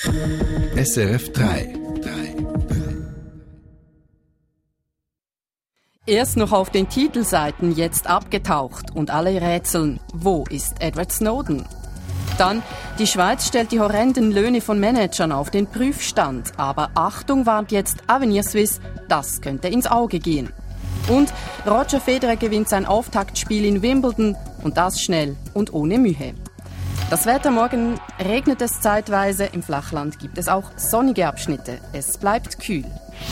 SRF 3. Erst noch auf den Titelseiten, jetzt abgetaucht und alle rätseln, wo ist Edward Snowden? Dann, die Schweiz stellt die horrenden Löhne von Managern auf den Prüfstand. Aber Achtung, warnt jetzt Avenir Suisse, das könnte ins Auge gehen. Und Roger Federer gewinnt sein Auftaktspiel in Wimbledon und das schnell und ohne Mühe. Das Wetter: morgen regnet es zeitweise, im Flachland gibt es auch sonnige Abschnitte. Es bleibt kühl.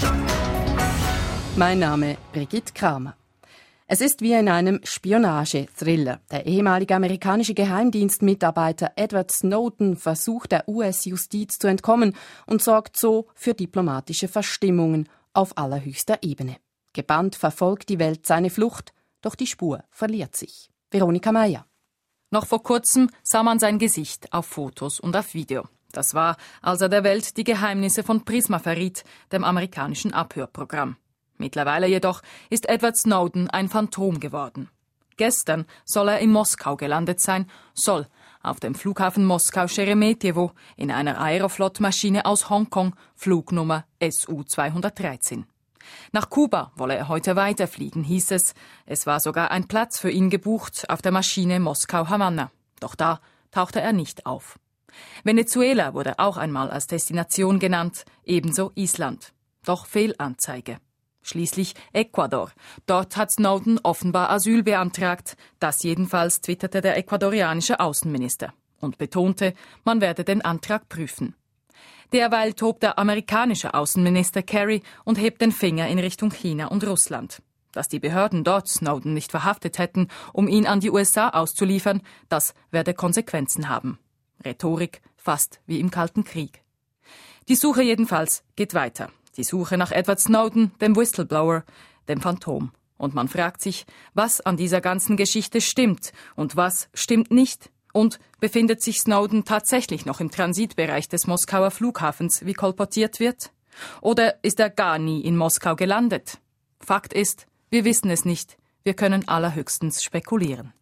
Mein Name Brigitte Kramer. Es ist wie in einem Spionage-Thriller. Der ehemalige amerikanische Geheimdienstmitarbeiter Edward Snowden versucht der US-Justiz zu entkommen und sorgt so für diplomatische Verstimmungen auf allerhöchster Ebene. Gebannt verfolgt die Welt seine Flucht, doch die Spur verliert sich. Veronika Meyer. Noch vor kurzem sah man sein Gesicht auf Fotos und auf Video. Das war, als er der Welt die Geheimnisse von Prisma verriet, dem amerikanischen Abhörprogramm. Mittlerweile jedoch ist Edward Snowden ein Phantom geworden. Gestern soll er in Moskau gelandet sein, soll auf dem Flughafen Moskau-Scheremetjewo in einer Aeroflot-Maschine aus Hongkong, Flugnummer SU-213. Nach Kuba wolle er heute weiterfliegen, hieß es. Es war sogar ein Platz für ihn gebucht auf der Maschine Moskau-Havanna. Doch da tauchte er nicht auf. Venezuela wurde auch einmal als Destination genannt, ebenso Island. Doch Fehlanzeige. Schließlich Ecuador. Dort hat Snowden offenbar Asyl beantragt. Das jedenfalls twitterte der ecuadorianische Außenminister und betonte, man werde den Antrag prüfen. Derweil tobt der amerikanische Außenminister Kerry und hebt den Finger in Richtung China und Russland. Dass die Behörden dort Snowden nicht verhaftet hätten, um ihn an die USA auszuliefern, das werde Konsequenzen haben. Rhetorik fast wie im Kalten Krieg. Die Suche jedenfalls geht weiter. Die Suche nach Edward Snowden, dem Whistleblower, dem Phantom. Und man fragt sich, was an dieser ganzen Geschichte stimmt und was stimmt nicht. Und befindet sich Snowden tatsächlich noch im Transitbereich des Moskauer Flughafens, wie kolportiert wird? Oder ist er gar nie in Moskau gelandet? Fakt ist, wir wissen es nicht. Wir können allerhöchstens spekulieren.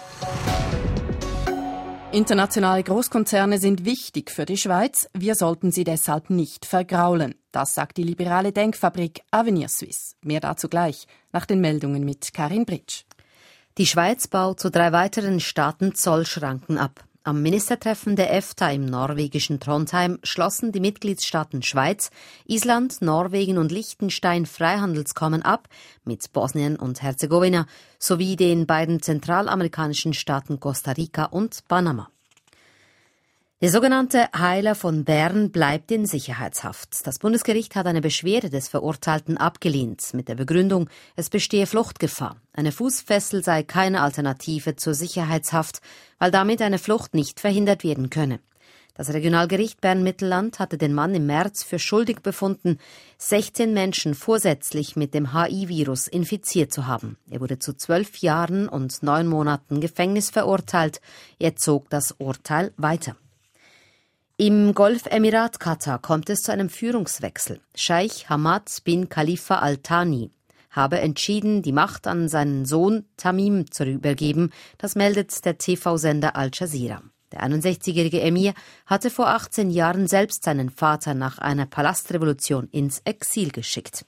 Internationale Großkonzerne sind wichtig für die Schweiz. Wir sollten sie deshalb nicht vergraulen. Das sagt die liberale Denkfabrik Avenir Suisse. Mehr dazu gleich, nach den Meldungen mit Karin Britsch. Die Schweiz baut zu 3 weiteren Staaten Zollschranken ab. Am Ministertreffen der EFTA im norwegischen Trondheim schlossen die Mitgliedstaaten Schweiz, Island, Norwegen und Liechtenstein Freihandelskommen ab mit Bosnien und Herzegowina sowie den beiden zentralamerikanischen Staaten Costa Rica und Panama. Der sogenannte Heiler von Bern bleibt in Sicherheitshaft. Das Bundesgericht hat eine Beschwerde des Verurteilten abgelehnt, mit der Begründung, es bestehe Fluchtgefahr. Eine Fußfessel sei keine Alternative zur Sicherheitshaft, weil damit eine Flucht nicht verhindert werden könne. Das Regionalgericht Bern-Mittelland hatte den Mann im März für schuldig befunden, 16 Menschen vorsätzlich mit dem HIV-Virus infiziert zu haben. Er wurde zu 12 Jahren und 9 Monaten Gefängnis verurteilt. Er zog das Urteil weiter. Im Golfemirat Katar kommt es zu einem Führungswechsel. Scheich Hamad bin Khalifa Al Thani habe entschieden, die Macht an seinen Sohn Tamim zu übergeben. Das meldet der TV-Sender Al Jazeera. Der 61-jährige Emir hatte vor 18 Jahren selbst seinen Vater nach einer Palastrevolution ins Exil geschickt.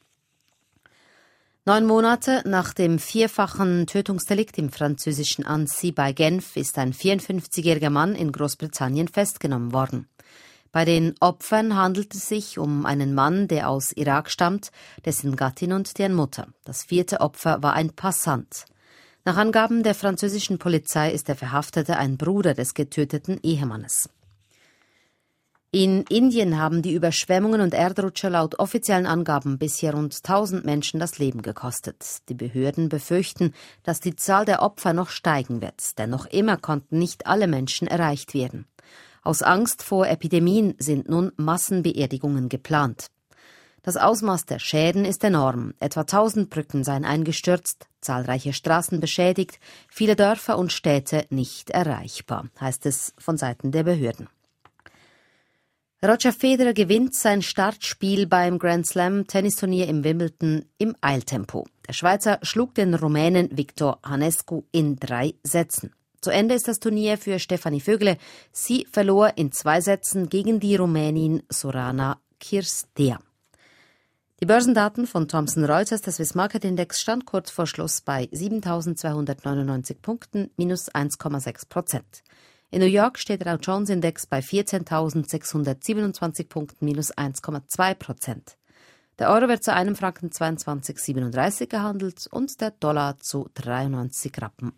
9 Monate nach dem 4-fachen Tötungsdelikt im französischen Annecy bei Genf ist ein 54-jähriger Mann in Großbritannien festgenommen worden. Bei den Opfern handelt es sich um einen Mann, der aus Irak stammt, dessen Gattin und deren Mutter. Das 4. Opfer war ein Passant. Nach Angaben der französischen Polizei ist der Verhaftete ein Bruder des getöteten Ehemannes. In Indien haben die Überschwemmungen und Erdrutsche laut offiziellen Angaben bisher rund 1000 Menschen das Leben gekostet. Die Behörden befürchten, dass die Zahl der Opfer noch steigen wird, denn noch immer konnten nicht alle Menschen erreicht werden. Aus Angst vor Epidemien sind nun Massenbeerdigungen geplant. Das Ausmaß der Schäden ist enorm. Etwa 1000 Brücken seien eingestürzt, zahlreiche Straßen beschädigt, viele Dörfer und Städte nicht erreichbar, heißt es von Seiten der Behörden. Roger Federer gewinnt sein Startspiel beim Grand Slam Tennisturnier im Wimbledon im Eiltempo. Der Schweizer schlug den Rumänen Victor Hanescu in 3 Sätzen. Zu Ende ist das Turnier für Stefanie Vögele. Sie verlor in 2 Sätzen gegen die Rumänin Sorana Cirstea. Die Börsendaten von Thomson Reuters, der Swiss Market Index, stand kurz vor Schluss bei 7.299 Punkten, minus 1,6%. In New York steht der Dow Jones Index bei 14.627 Punkten, minus 1,2%. Der Euro wird zu einem Franken 22,37 gehandelt und der Dollar zu 93,41 Rappen.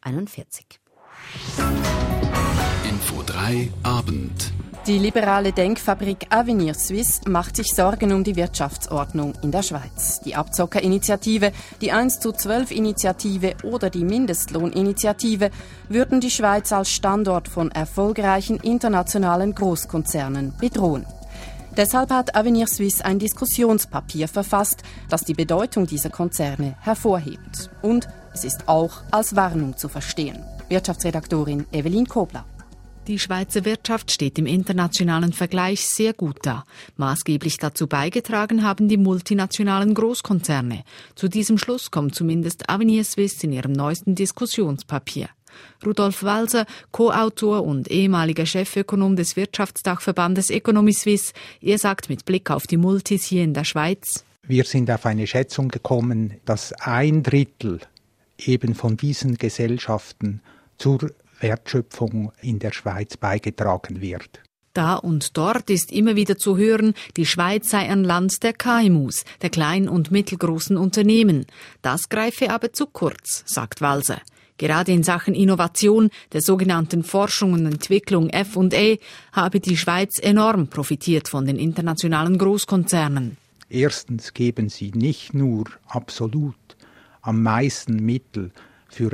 Info 3 Abend. Die liberale Denkfabrik Avenir Suisse macht sich Sorgen um die Wirtschaftsordnung in der Schweiz. Die Abzockerinitiative, die 1:12-Initiative oder die Mindestlohninitiative würden die Schweiz als Standort von erfolgreichen internationalen Großkonzernen bedrohen. Deshalb hat Avenir Suisse ein Diskussionspapier verfasst, das die Bedeutung dieser Konzerne hervorhebt. Und es ist auch als Warnung zu verstehen. Wirtschaftsredaktorin Evelyn Kobler. Die Schweizer Wirtschaft steht im internationalen Vergleich sehr gut da. Maßgeblich dazu beigetragen haben die multinationalen Großkonzerne. Zu diesem Schluss kommt zumindest Avenir Suisse in ihrem neuesten Diskussionspapier. Rudolf Walser, Co-Autor und ehemaliger Chefökonom des Wirtschaftsdachverbandes Economy Suisse, er sagt mit Blick auf die Multis hier in der Schweiz: Wir sind auf eine Schätzung gekommen, dass 1/3 eben von diesen Gesellschaften zur Wertschöpfung in der Schweiz beigetragen wird. Da und dort ist immer wieder zu hören, die Schweiz sei ein Land der KMUs, der kleinen und mittelgroßen Unternehmen. Das greife aber zu kurz, sagt Walser. Gerade in Sachen Innovation, der sogenannten Forschung und Entwicklung F&E, habe die Schweiz enorm profitiert von den internationalen Großkonzernen. Erstens geben sie nicht nur absolut am meisten Mittel für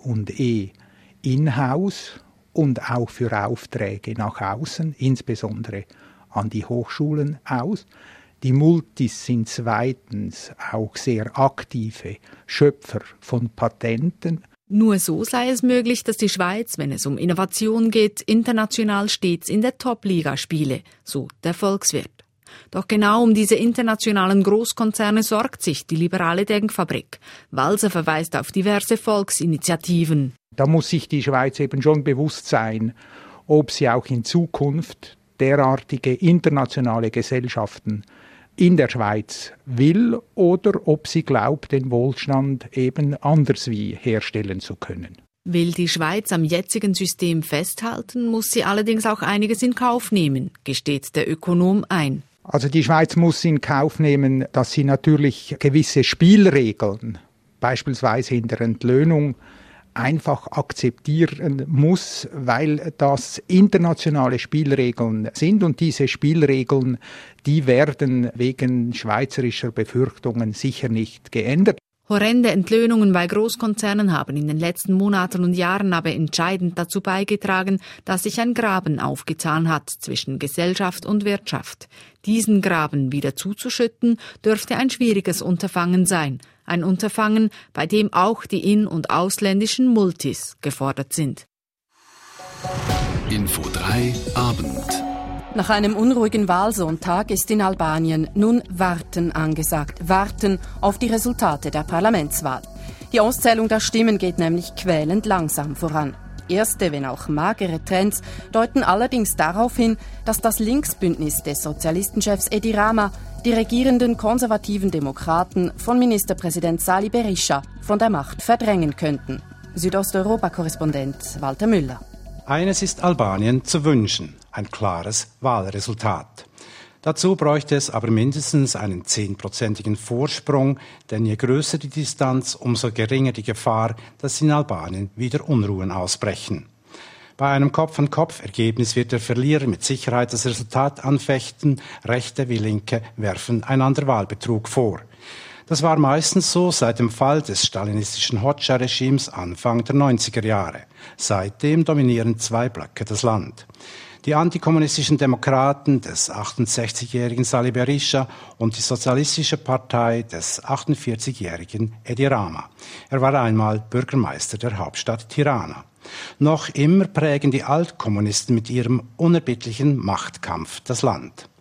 F&E in-house und auch für Aufträge nach außen, insbesondere an die Hochschulen aus. Die Multis sind zweitens auch sehr aktive Schöpfer von Patenten. Nur so sei es möglich, dass die Schweiz, wenn es um Innovation geht, international stets in der Top-Liga spiele, so der Volkswirt. Doch genau um diese internationalen Großkonzerne sorgt sich die liberale Denkfabrik. Walser verweist auf diverse Volksinitiativen. Da muss sich die Schweiz eben schon bewusst sein, ob sie auch in Zukunft derartige internationale Gesellschaften in der Schweiz will oder ob sie glaubt, den Wohlstand eben anderswie herstellen zu können. Will die Schweiz am jetzigen System festhalten, muss sie allerdings auch einiges in Kauf nehmen, gesteht der Ökonom ein. Also die Schweiz muss in Kauf nehmen, dass sie natürlich gewisse Spielregeln, beispielsweise in der Entlöhnung, einfach akzeptieren muss, weil das internationale Spielregeln sind und diese Spielregeln, die werden wegen schweizerischer Befürchtungen sicher nicht geändert. Horrende Entlöhnungen bei Großkonzernen haben in den letzten Monaten und Jahren aber entscheidend dazu beigetragen, dass sich ein Graben aufgetan hat zwischen Gesellschaft und Wirtschaft. Diesen Graben wieder zuzuschütten, dürfte ein schwieriges Unterfangen sein. Ein Unterfangen, bei dem auch die in- und ausländischen Multis gefordert sind. Info 3 Abend. Nach einem unruhigen Wahlsonntag ist in Albanien nun Warten angesagt. Warten auf die Resultate der Parlamentswahl. Die Auszählung der Stimmen geht nämlich quälend langsam voran. Erste, wenn auch magere Trends deuten allerdings darauf hin, dass das Linksbündnis des Sozialistenchefs Edi Rama die regierenden konservativen Demokraten von Ministerpräsident Sali Berisha von der Macht verdrängen könnten. Südosteuropa-Korrespondent Walter Müller. Eines ist Albanien zu wünschen, ein klares Wahlresultat. Dazu bräuchte es aber mindestens einen 10-prozentigen Vorsprung, denn je größer die Distanz, umso geringer die Gefahr, dass in Albanien wieder Unruhen ausbrechen. Bei einem Kopf-an-Kopf-Ergebnis wird der Verlierer mit Sicherheit das Resultat anfechten, Rechte wie Linke werfen einander Wahlbetrug vor. Das war meistens so seit dem Fall des stalinistischen Hoxha-Regimes Anfang der 90er Jahre. Seitdem dominieren 2 Blöcke das Land. Die antikommunistischen Demokraten des 68-jährigen Sali Berisha und die Sozialistische Partei des 48-jährigen Edi Rama. Er war einmal Bürgermeister der Hauptstadt Tirana. Noch immer prägen die Altkommunisten mit ihrem unerbittlichen Machtkampf das Land.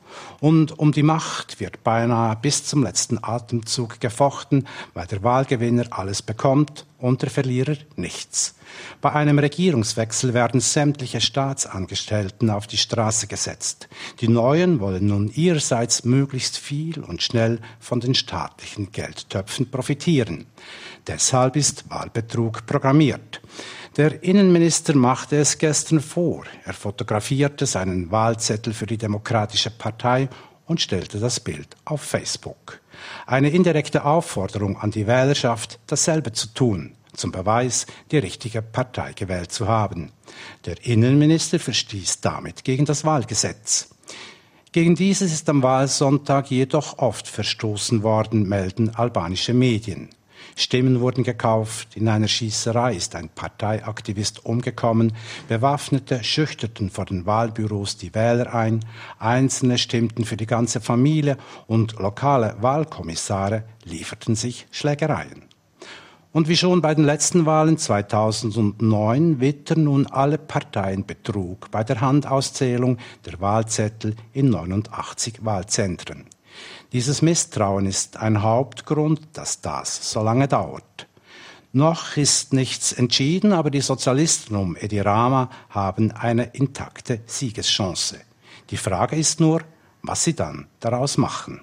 Und um die Macht wird beinahe bis zum letzten Atemzug gefochten, weil der Wahlgewinner alles bekommt und der Verlierer nichts. Bei einem Regierungswechsel werden sämtliche Staatsangestellten auf die Straße gesetzt. Die Neuen wollen nun ihrerseits möglichst viel und schnell von den staatlichen Geldtöpfen profitieren. Deshalb ist Wahlbetrug programmiert. Der Innenminister machte es gestern vor. Er fotografierte seinen Wahlzettel für die Demokratische Partei und stellte das Bild auf Facebook. Eine indirekte Aufforderung an die Wählerschaft, dasselbe zu tun, zum Beweis, die richtige Partei gewählt zu haben. Der Innenminister verstieß damit gegen das Wahlgesetz. Gegen dieses ist am Wahlsonntag jedoch oft verstoßen worden, melden albanische Medien. Stimmen wurden gekauft, in einer Schießerei ist ein Parteiaktivist umgekommen, Bewaffnete schüchterten vor den Wahlbüros die Wähler ein, Einzelne stimmten für die ganze Familie und lokale Wahlkommissare lieferten sich Schlägereien. Und wie schon bei den letzten Wahlen 2009 wittern nun alle Parteien Betrug bei der Handauszählung der Wahlzettel in 89 Wahlzentren. Dieses Misstrauen ist ein Hauptgrund, dass das so lange dauert. Noch ist nichts entschieden, aber die Sozialisten um Edi Rama haben eine intakte Siegeschance. Die Frage ist nur, was sie dann daraus machen.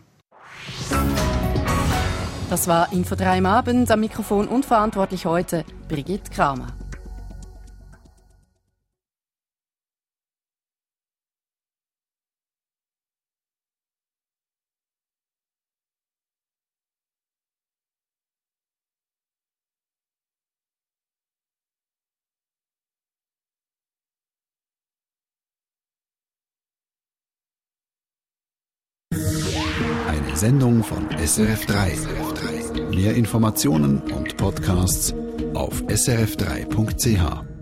Das war Info 3 am Abend. Am Mikrofon und verantwortlich heute Brigitte Kramer. Eine Sendung von SRF3. Mehr Informationen und Podcasts auf srf3.ch.